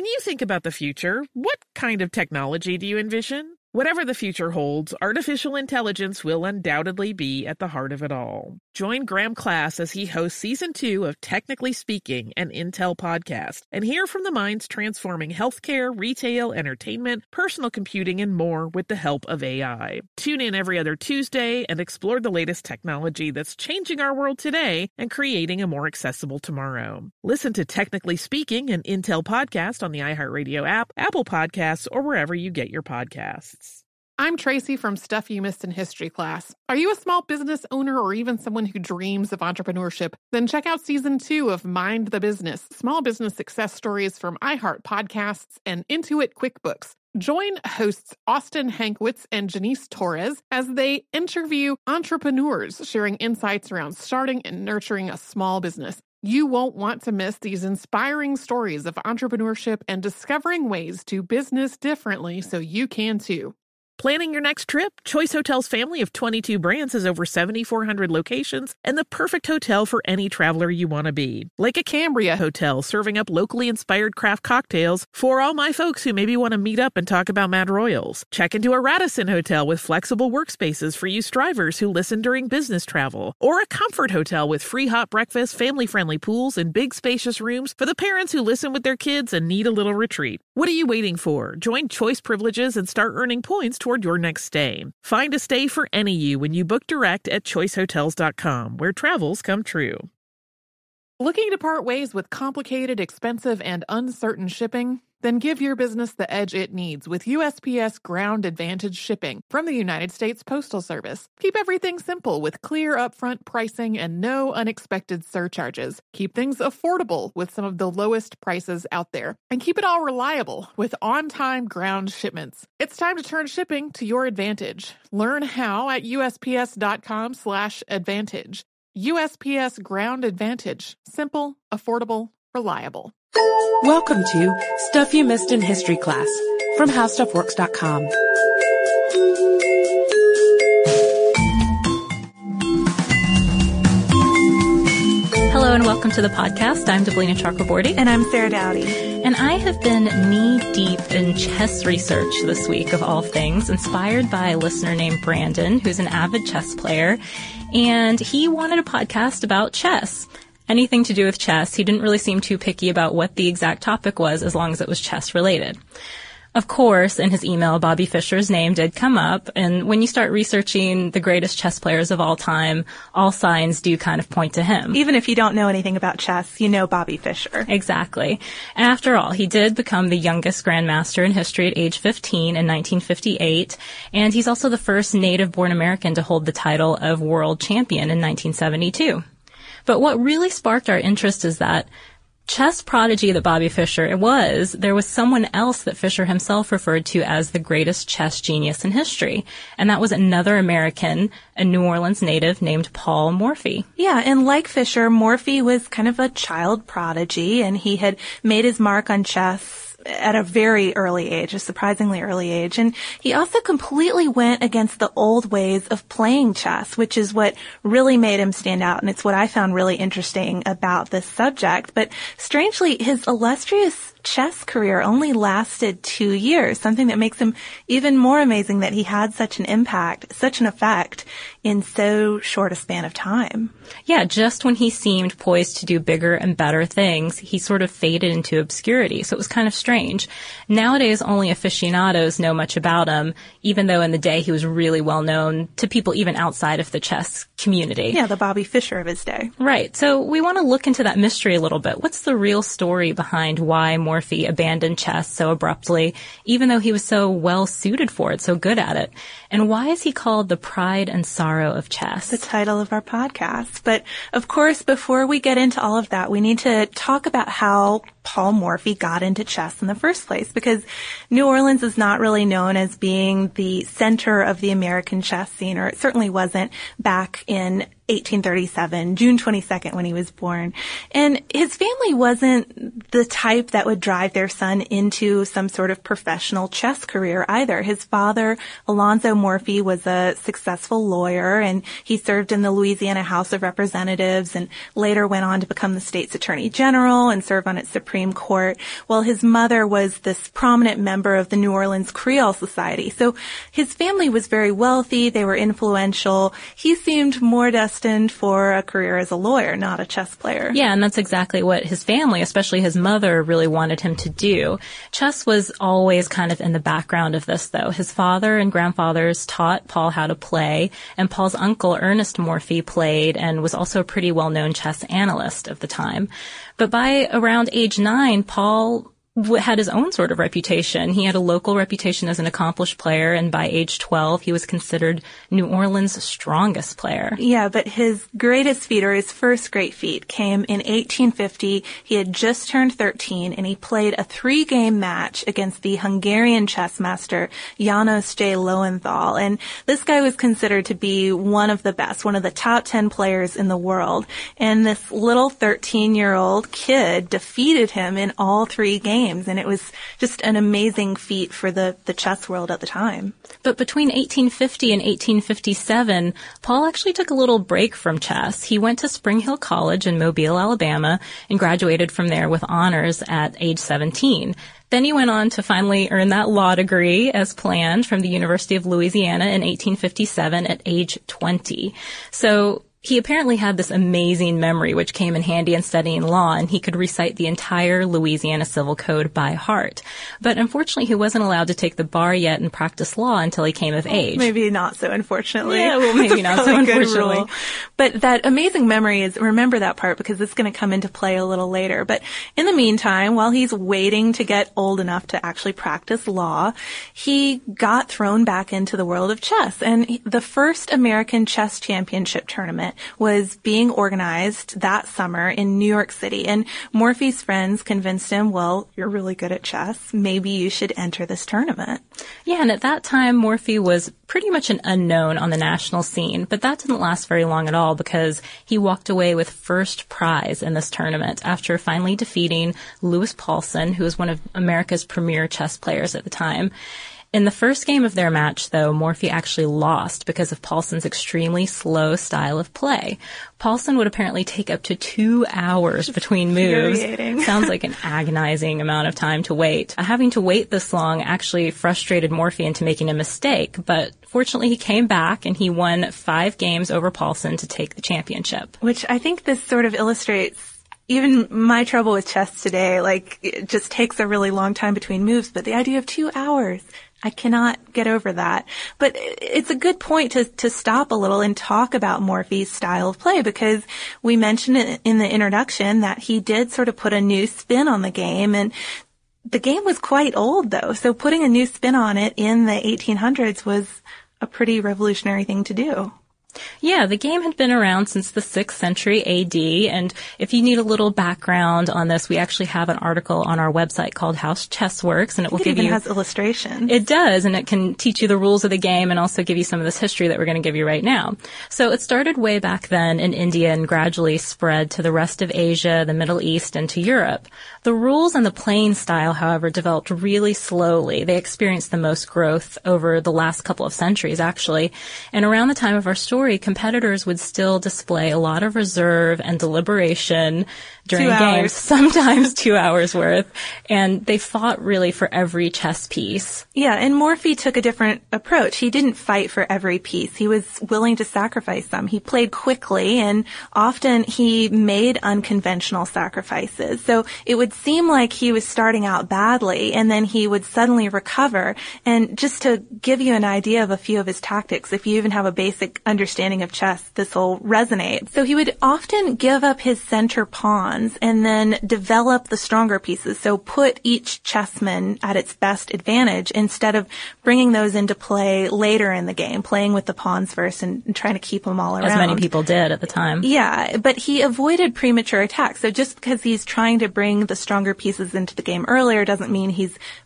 you think about the future, what kind of technology do you envision? Whatever the future holds, artificial intelligence will undoubtedly be at the heart of it all. Join Graham Class as he hosts Season 2 of Technically Speaking, an Intel podcast, and hear from the minds transforming healthcare, retail, entertainment, personal computing, and more with the help of AI. Tune in every other Tuesday and explore the latest technology that's changing our world today and creating a more accessible tomorrow. Listen to Technically Speaking, an Intel podcast on the iHeartRadio app, Apple Podcasts, or wherever you get your podcasts. I'm Tracy from Stuff You Missed in History class. Are you a small business owner or even someone who dreams of entrepreneurship? Then check out Season 2 of Mind the Business, small business success stories from iHeart Podcasts and Intuit QuickBooks. Join hosts Austin Hankwitz and Janice Torres as they interview entrepreneurs sharing insights around starting and nurturing a small business. You won't want to miss these inspiring stories of entrepreneurship and discovering ways to business differently so you can too. Planning your next trip? Choice Hotels' family of 22 brands has over 7,400 locations and the perfect hotel for any traveler you want to be. Like a Cambria Hotel, serving up locally inspired craft cocktails for all my folks who maybe want to meet up and talk about Mad Royals. Check into a Radisson Hotel with flexible workspaces for you strivers who listen during business travel. Or a Comfort Hotel with free hot breakfast, family-friendly pools, and big spacious rooms for the parents who listen with their kids and need a little retreat. What are you waiting for? Join Choice Privileges and start earning points toward your next stay. Find a stay for any you when you book direct at choicehotels.com, where travels come true. Looking to part ways with complicated, expensive, and uncertain shipping? Then give your business the edge it needs with USPS Ground Advantage shipping from the United States Postal Service. Keep everything simple with clear upfront pricing and no unexpected surcharges. Keep things affordable with some of the lowest prices out there. And keep it all reliable with on-time ground shipments. It's time to turn shipping to your advantage. Learn how at USPS.com/advantage. USPS Ground Advantage. Simple, affordable, reliable. Welcome to Stuff You Missed in History class from HowStuffWorks.com. Hello and welcome to the podcast. I'm Deblina Chakraborty. And I'm Sarah Dowdy. And I have been knee-deep in chess research this week, of all things, inspired by a listener named Brandon, who's an avid chess player. And he wanted a podcast about chess. Anything to do with chess. He didn't really seem too picky about what the exact topic was as long as it was chess related. Of course, in his email, Bobby Fischer's name did come up, and when you start researching the greatest chess players of all time, all signs do kind of point to him. Even if you don't know anything about chess, you know Bobby Fischer. Exactly. After all, he did become the youngest grandmaster in history at age 15 in 1958, and he's also the first native-born American to hold the title of world champion in 1972. But what really sparked our interest is that chess prodigy that Bobby Fischer was, there was someone else that Fischer himself referred to as the greatest chess genius in history. And that was another American, a New Orleans native named Paul Morphy. Yeah, and like Fischer, Morphy was kind of a child prodigy, and he had made his mark on chess at a very early age, a surprisingly early age. And he also completely went against the old ways of playing chess, which is what really made him stand out. And it's what I found really interesting about this subject. But strangely, his illustrious chess career only lasted 2 years, something that makes him even more amazing that he had such an impact, such an effect in so short a span of time. Yeah, just when he seemed poised to do bigger and better things, he sort of faded into obscurity. So it was kind of strange. Nowadays, only aficionados know much about him, even though in the day he was really well known to people even outside of the chess community. Yeah, the Bobby Fischer of his day. Right. So we want to look into that mystery a little bit. What's the real story behind why Morphy abandoned chess so abruptly, even though he was so well suited for it, so good at it? And why is he called the pride and sorrow of chess? The title of our podcast. But of course, before we get into all of that, we need to talk about how Paul Morphy got into chess in the first place, because New Orleans is not really known as being the center of the American chess scene, or it certainly wasn't back in 1837, June 22nd, when he was born. And his family wasn't the type that would drive their son into some sort of professional chess career either. His father, Alonzo Morphy, was a successful lawyer, and he served in the Louisiana House of Representatives and later went on to become the state's attorney general and serve on its Supreme Supreme Court, while his mother was this prominent member of the New Orleans Creole Society. So his family was very wealthy. They were influential. He seemed more destined for a career as a lawyer, not a chess player. Yeah, and that's exactly what his family, especially his mother, really wanted him to do. Chess was always kind of in the background of this, though. His father and grandfathers taught Paul how to play, and Paul's uncle, Ernest Morphy, played and was also a pretty well-known chess analyst of the time. But by around age 9, Paul had his own sort of reputation. He had a local reputation as an accomplished player, and by age 12, he was considered New Orleans' strongest player. Yeah, but his greatest feat, or his first great feat, came in 1850. He had just turned 13, and he played a 3-game match against the Hungarian chess master János J. Lowenthal. And this guy was considered to be one of the best, one of the top 10 players in the world. And this little 13-year-old kid defeated him in all 3 games. And it was just an amazing feat for the chess world at the time. But between 1850 and 1857, Paul actually took a little break from chess. He went to Spring Hill College in Mobile, Alabama, and graduated from there with honors at age 17. Then he went on to finally earn that law degree as planned from the University of Louisiana in 1857 at age 20. So he apparently had this amazing memory, which came in handy in studying law, and he could recite the entire Louisiana Civil Code by heart. But unfortunately, he wasn't allowed to take the bar yet and practice law until he came of age. Maybe not so, unfortunately. Yeah, well, maybe not so, unfortunately. But that amazing memory is, remember that part because it's going to come into play a little later. But in the meantime, while he's waiting to get old enough to actually practice law, he got thrown back into the world of chess. And the first American Chess Championship tournament was being organized that summer in New York City. And Morphy's friends convinced him, well, you're really good at chess. Maybe you should enter this tournament. Yeah, and at that time, Morphy was pretty much an unknown on the national scene. But that didn't last very long at all because he walked away with first prize in this tournament after finally defeating Lewis Paulson, who was one of America's premier chess players at the time. In the first game of their match, though, Morphy actually lost because of Paulson's extremely slow style of play. Paulson would apparently take up to 2 hours between moves. Sounds like an agonizing amount of time to wait. Having to wait this long actually frustrated Morphy into making a mistake, but fortunately he came back and he won 5 games over Paulson to take the championship. Which I think this sort of illustrates even my trouble with chess today. Like, it just takes a really long time between moves, but the idea of 2 hours, I cannot get over that. But it's a good point to stop a little and talk about Morphy's style of play, because we mentioned it in the introduction that he did sort of put a new spin on the game, and the game was quite old though. So putting a new spin on it in the 1800s was a pretty revolutionary thing to do. Yeah, the game had been around since the 6th century AD, and if you need a little background on this, we actually have an article on our website called How Chess Works, and it will give you... It even has illustrations. It does, and it can teach you the rules of the game and also give you some of this history that we're going to give you right now. So it started way back then in India and gradually spread to the rest of Asia, the Middle East, and to Europe. The rules and the playing style, however, developed really slowly. They experienced the most growth over the last couple of centuries, actually, and around the time of our story, competitors would still display a lot of reserve and deliberation during games, sometimes 2 hours worth, and they fought really for every chess piece. Yeah, and Morphy took a different approach. He didn't fight for every piece. He was willing to sacrifice some. He played quickly, and often he made unconventional sacrifices. So it would seem like he was starting out badly, and then he would suddenly recover. And just to give you an idea of a few of his tactics, if you even have a basic understanding of chess, this will resonate. So he would often give up his center pawn and then develop the stronger pieces. So put each chessman at its best advantage instead of bringing those into play later in the game, playing with the pawns first and trying to keep them all around. As many people did at the time. Yeah, but he avoided premature attacks. So just because he's trying to bring the stronger pieces into the game earlier doesn't mean he's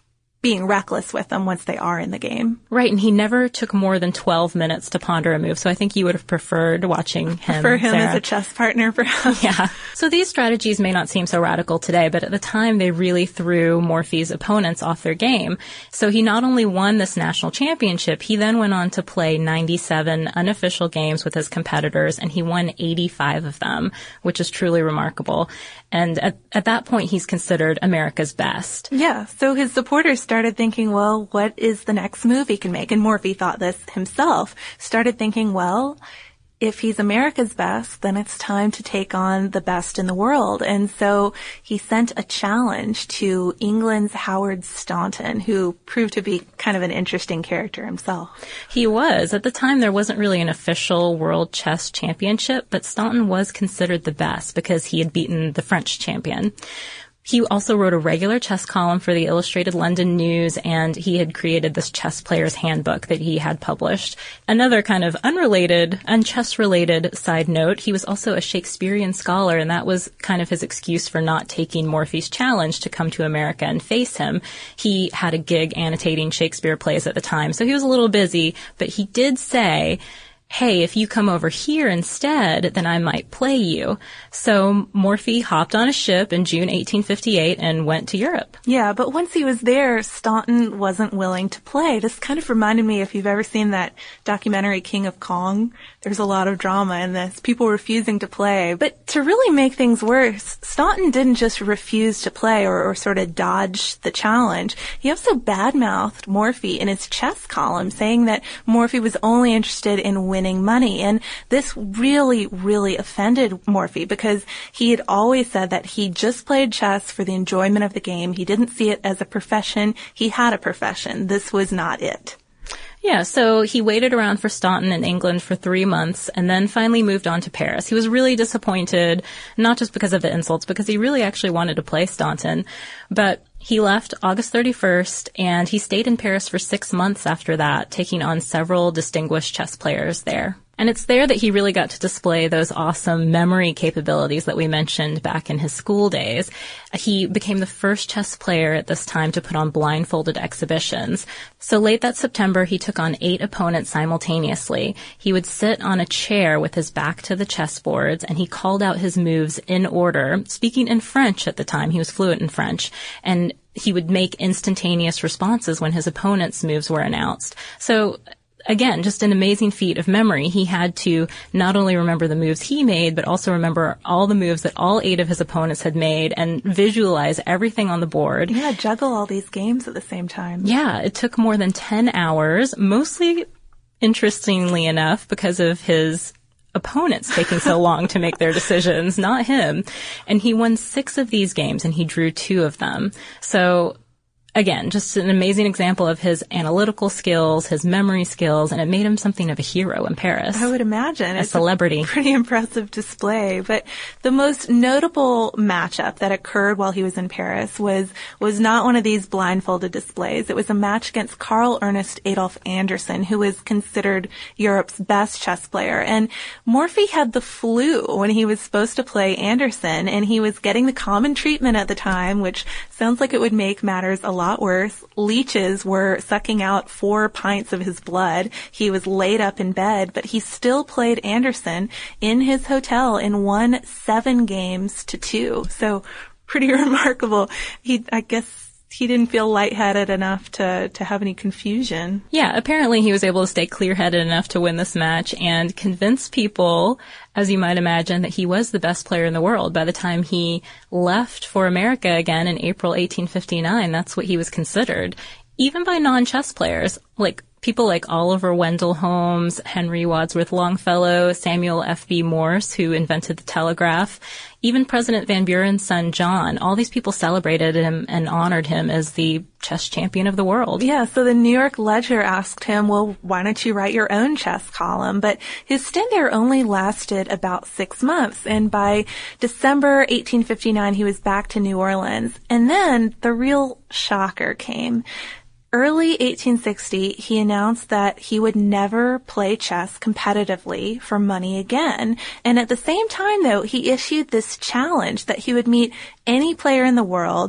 being reckless with them once they are in the game. Right, and he never took more than 12 minutes to ponder a move, so I think you would have preferred watching him, For him Sarah. as a chess partner, perhaps. Yeah. So these strategies may not seem so radical today, but at the time they really threw Morphy's opponents off their game. So he not only won this national championship, he then went on to play 97 unofficial games with his competitors, and he won 85 of them, which is truly remarkable. And at that point, he's considered America's best. Yeah, so his supporters started thinking, well, what is the next move he can make? And Morphy thought this himself, started thinking, well, if he's America's best, then it's time to take on the best in the world. And so he sent a challenge to England's Howard Staunton, who proved to be kind of an interesting character himself. He was. At the time, there wasn't really an official world chess championship, but Staunton was considered the best because he had beaten the French champion. He also wrote a regular chess column for the Illustrated London News, and he had created this chess player's handbook that he had published. Another kind of unrelated, unchess-related side note, he was also a Shakespearean scholar, and that was kind of his excuse for not taking Morphy's challenge to come to America and face him. He had a gig annotating Shakespeare plays at the time, so he was a little busy, but he did say, hey, if you come over here instead, then I might play you. So Morphy hopped on a ship in June 1858 and went to Europe. Yeah, but once he was there, Staunton wasn't willing to play. This kind of reminded me, if you've ever seen that documentary King of Kong, there's a lot of drama in this, people refusing to play. But to really make things worse, Staunton didn't just refuse to play or sort of dodge the challenge. He also badmouthed Morphy in his chess column, saying that Morphy was only interested in winning money. And this really, really offended Morphy because he had always said that he just played chess for the enjoyment of the game. He didn't see it as a profession. He had a profession. This was not it. Yeah, so he waited around for Staunton in England for 3 months and then finally moved on to Paris. He was really disappointed, not just because of the insults, because he really actually wanted to play Staunton. But he left August 31st, and he stayed in Paris for 6 months after that, taking on several distinguished chess players there. And it's there that he really got to display those awesome memory capabilities that we mentioned back in his school days. He became the first chess player at this time to put on blindfolded exhibitions. So late that September, he took on 8 opponents simultaneously. He would sit on a chair with his back to the chessboards, and he called out his moves in order, speaking in French at the time. He was fluent in French. And he would make instantaneous responses when his opponent's moves were announced. So again, just an amazing feat of memory. He had to not only remember the moves he made, but also remember all the moves that all 8 of his opponents had made and visualize everything on the board. Yeah, juggle all these games at the same time. Yeah, it took more than 10 hours, mostly, interestingly enough, because of his opponents taking so long to make their decisions, not him. And he won 6 of these games, and he drew 2 of them. So again, just an amazing example of his analytical skills, his memory skills, and it made him something of a hero in Paris. I would imagine. A celebrity. A pretty impressive display. But the most notable matchup that occurred while he was in Paris was not one of these blindfolded displays. It was a match against Carl Ernst Adolf Anderson, who was considered Europe's best chess player. And Morphy had the flu when he was supposed to play Anderson, and he was getting the common treatment at the time, which sounds like it would make matters a lot worse. Leeches were sucking out 4 pints of his blood. He was laid up in bed, but he still played Anderson in his hotel and won 7 games to 2. So pretty remarkable. I guess he didn't feel lightheaded enough to have any confusion. Yeah, apparently he was able to stay clear-headed enough to win this match and convince people, as you might imagine, that he was the best player in the world. By the time he left for America again in April 1859, that's what he was considered. Even by non-chess players, like people like Oliver Wendell Holmes, Henry Wadsworth Longfellow, Samuel F.B. Morse, who invented the telegraph, even President Van Buren's son, John. All these people celebrated him and honored him as the chess champion of the world. Yeah, so the New York Ledger asked him, well, why don't you write your own chess column? But his stint there only lasted about 6 months. And by December 1859, he was back to New Orleans. And then the real shocker came. Early 1860, he announced that he would never play chess competitively for money again. And at the same time, though, he issued this challenge that he would meet any player in the world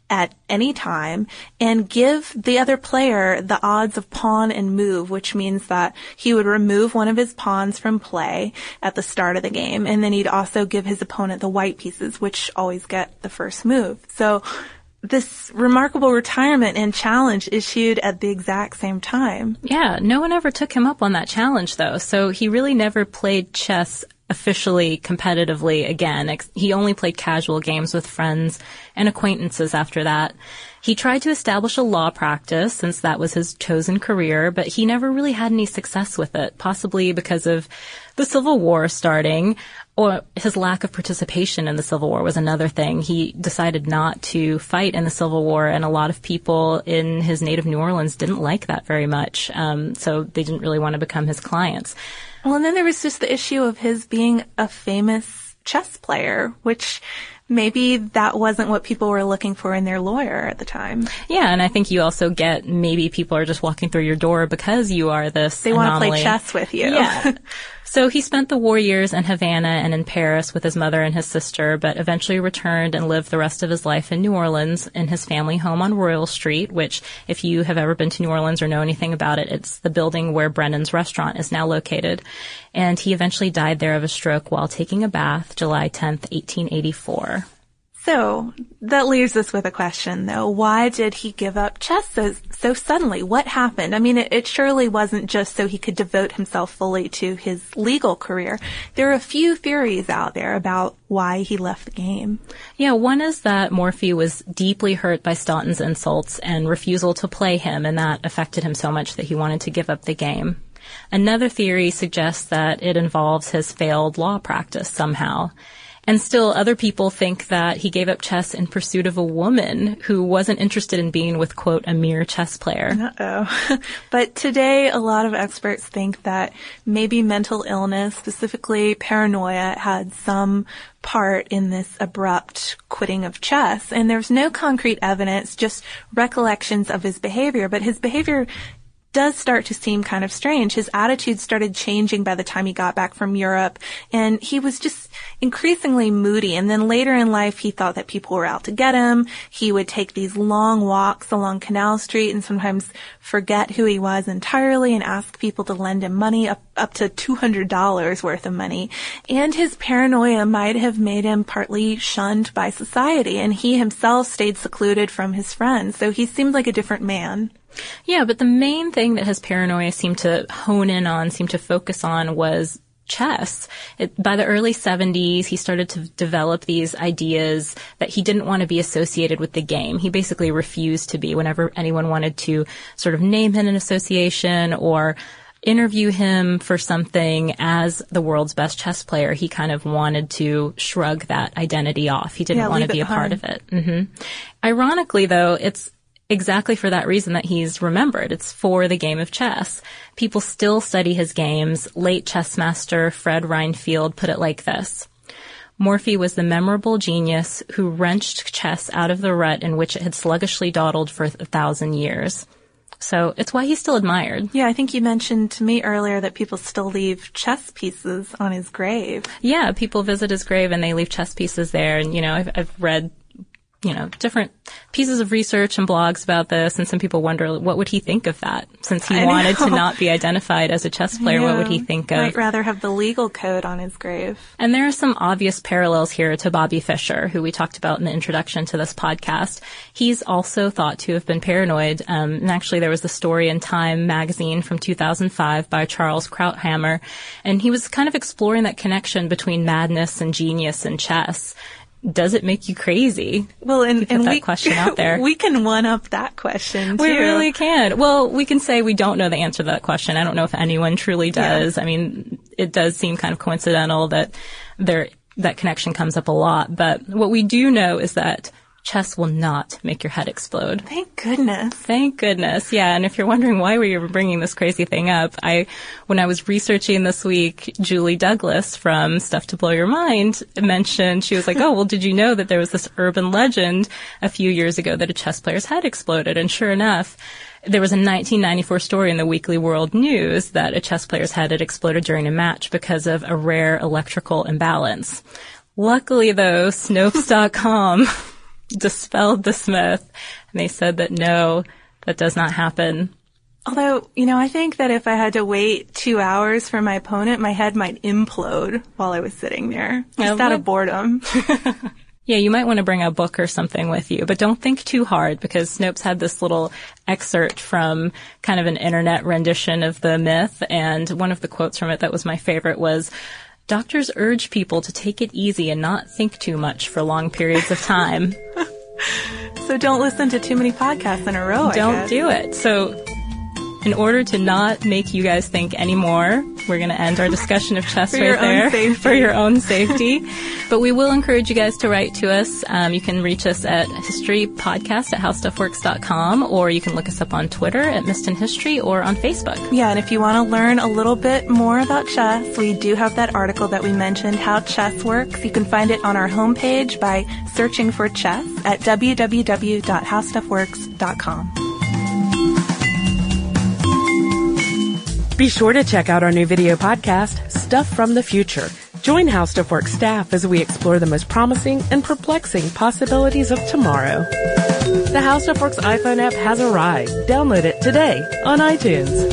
at any time and give the other player the odds of pawn and move, which means that he would remove one of his pawns from play at the start of the game, and then he'd also give his opponent the white pieces, which always get the first move. So this remarkable retirement and challenge issued at the exact same time. Yeah, no one ever took him up on that challenge, though, so he really never played chess officially competitively again. He only played casual games with friends and acquaintances after that. He tried to establish a law practice since that was his chosen career, but he never really had any success with it, possibly because of the Civil War starting, or his lack of participation in the Civil War was another thing. He decided not to fight in the Civil War, and a lot of people in his native New Orleans didn't like that very much, so they didn't really want to become his clients. Well, and then there was just the issue of his being a famous chess player, which maybe that wasn't what people were looking for in their lawyer at the time. Yeah, and I think you also get maybe people are just walking through your door because you are this They anomaly. want to play chess with you. Yeah. So he spent the war years in Havana and in Paris with his mother and his sister, but eventually returned and lived the rest of his life in New Orleans in his family home on Royal Street, which, if you have ever been to New Orleans or know anything about it, it's the building where Brennan's restaurant is now located. And he eventually died there of a stroke while taking a bath July 10th, 1884. So that leaves us with a question, though. Why did he give up chess so suddenly? What happened? I mean, it surely wasn't just so he could devote himself fully to his legal career. There are a few theories out there about why he left the game. Yeah, one is that Morphy was deeply hurt by Staunton's insults and refusal to play him, and that affected him so much that he wanted to give up the game. Another theory suggests that it involves his failed law practice somehow. And still, other people think that he gave up chess in pursuit of a woman who wasn't interested in being with, quote, a mere chess player. Uh-oh. But today, a lot of experts think that maybe mental illness, specifically paranoia, had some part in this abrupt quitting of chess. And there's no concrete evidence, just recollections of his behavior. But his behavior does start to seem kind of strange. His attitude started changing by the time he got back from Europe, and he was just increasingly moody. And then later in life, he thought that people were out to get him. He would take these long walks along Canal Street and sometimes forget who he was entirely and ask people to lend him money, up to $200 worth of money. And his paranoia might have made him partly shunned by society, and he himself stayed secluded from his friends. So he seemed like a different man. Yeah, but the main thing that his paranoia seemed to hone in on, seemed to focus on, was chess. By the early 70s, he started to develop these ideas that he didn't want to be associated with the game. He basically refused to be. Whenever anyone wanted to sort of name him an association or interview him for something as the world's best chess player, he kind of wanted to shrug that identity off. He didn't want to be a part of it. Mm-hmm. Ironically, though, it's exactly for that reason that he's remembered. It's for the game of chess. People still study his games. Late chess master Fred Reinfeldt put it like this: Morphy was the memorable genius who wrenched chess out of the rut in which it had sluggishly dawdled for 1,000 years. So it's why he's still admired. Yeah, I think you mentioned to me earlier that people still leave chess pieces on his grave. Yeah, people visit his grave and they leave chess pieces there. And, you know, I've read, you know, different pieces of research and blogs about this, and some people wonder, what would he think of that? Since he wanted to not be identified as a chess player, what would he think of? Might rather have the legal code on his grave. And there are some obvious parallels here to Bobby Fischer, who we talked about in the introduction to this podcast. He's also thought to have been paranoid. And actually, there was the story in Time magazine from 2005 by Charles Krauthammer, and he was kind of exploring that connection between madness and genius in chess. Does it make you crazy? Well, and that question out there. We can one-up that question, too. We really can. Well, we can say we don't know the answer to that question. I don't know if anyone truly does. Yeah. I mean, it does seem kind of coincidental that that connection comes up a lot. But what we do know is that chess will not make your head explode. Thank goodness. Thank goodness. Yeah. And if you're wondering why we were bringing this crazy thing up, when I was researching this week, Julie Douglas from Stuff to Blow Your Mind mentioned, she was like, oh, well, did you know that there was this urban legend a few years ago that a chess player's head exploded? And sure enough, there was a 1994 story in the Weekly World News that a chess player's head had exploded during a match because of a rare electrical imbalance. Luckily, though, Snopes.com dispelled the myth, and they said that no, that does not happen. Although, I think that if I had to wait 2 hours for my opponent, my head might implode while I was sitting there, just out of boredom. Yeah, you might want to bring a book or something with you, but don't think too hard, because Snopes had this little excerpt from kind of an internet rendition of the myth, and one of the quotes from it that was my favorite was, "Doctors urge people to take it easy and not think too much for long periods of time." So don't listen to too many podcasts in a row, Don't do it. So in order to not make you guys think anymore, we're going to end our discussion of chess right there for your own safety. But we will encourage you guys to write to us. You can reach us at historypodcast@howstuffworks.com, or you can look us up on Twitter at Missed in History or on Facebook. Yeah, and if you want to learn a little bit more about chess, we do have that article that we mentioned, How Chess Works. You can find it on our homepage by searching for chess at www.howstuffworks.com. Be sure to check out our new video podcast, Stuff from the Future. Join How Stuff Works staff as we explore the most promising and perplexing possibilities of tomorrow. The How Stuff Works iPhone app has arrived. Download it today on iTunes.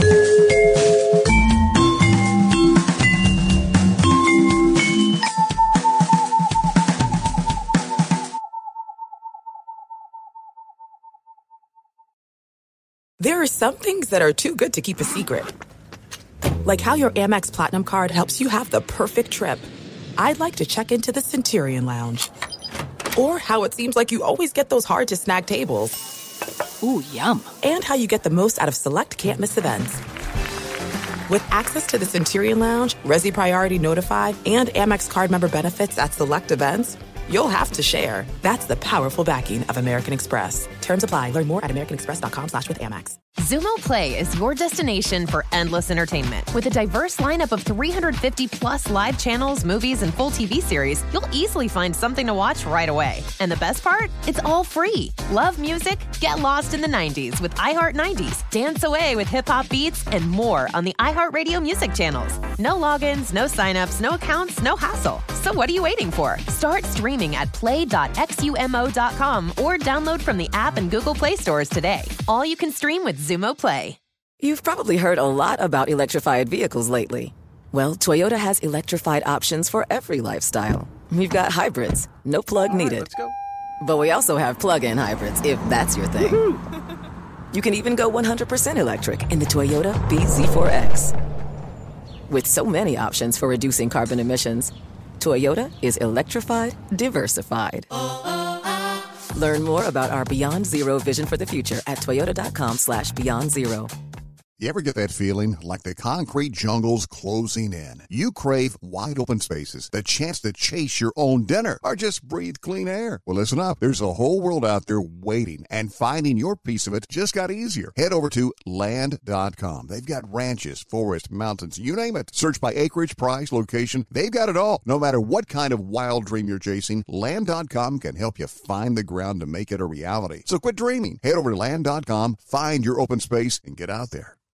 There are some things that are too good to keep a secret. Like how your Amex Platinum card helps you have the perfect trip. I'd like to check into the Centurion Lounge. Or how it seems like you always get those hard-to-snag tables. Ooh, yum. And how you get the most out of select can't-miss events. With access to the Centurion Lounge, Resi Priority Notify, and Amex card member benefits at select events, you'll have to share. That's the powerful backing of American Express. Terms apply. Learn more at americanexpress.com/withAmex. Xumo Play is your destination for endless entertainment. With a diverse lineup of 350 plus live channels, movies, and full TV series, you'll easily find something to watch right away. And the best part? It's all free. Love music? Get lost in the 90s with iHeart 90s. Dance away with hip-hop beats and more on the iHeartRadio music channels. No logins, no signups, no accounts, no hassle. So what are you waiting for? Start streaming at play.xumo.com or download from the app and Google Play stores today. All you can stream with Xumo Play. You've probably heard a lot about electrified vehicles lately. Well, Toyota has electrified options for every lifestyle. We've got hybrids, no plug needed. Let's go. But we also have plug-in hybrids, if that's your thing. You can even go 100% electric in the Toyota bZ4X. With so many options for reducing carbon emissions, Toyota is electrified, diversified. Learn more about our Beyond Zero vision for the future at toyota.com/Beyond Zero. You ever get that feeling like the concrete jungle's closing in? You crave wide open spaces, the chance to chase your own dinner, or just breathe clean air. Well, listen up. There's a whole world out there waiting, and finding your piece of it just got easier. Head over to land.com. They've got ranches, forests, mountains, you name it. Search by acreage, price, location. They've got it all. No matter what kind of wild dream you're chasing, land.com can help you find the ground to make it a reality. So quit dreaming. Head over to land.com, find your open space, and get out there